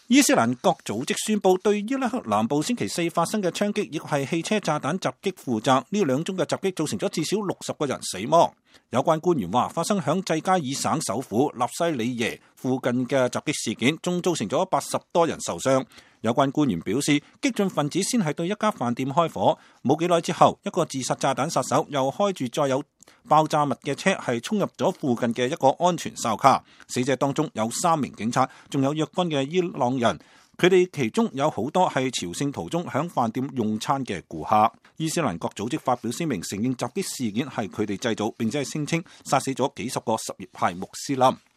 伊斯蘭國組織宣布對伊拉克南部星期四發生嘅槍擊，亦係汽車炸彈襲擊負責。呢兩宗嘅襲擊造成咗至少60個人死亡。有關官員話，發生響濟加爾省首府納西里耶附近嘅襲擊事件，仲造成咗80多人受傷。有關官員表示，激進分子先係對一家飯店開火，冇幾耐之後，一個自殺炸彈殺手又開住載有爆炸物嘅車係衝入咗附近嘅一個安全哨卡。死者當中有3名警察，仲有約軍嘅伊朗人，佢哋其中有好多係朝聖途中響飯店用餐嘅顧客。伊斯蘭國組織發表聲明，承認襲擊事件係佢哋製造，並且係聲稱殺死咗幾十個什葉派穆斯林。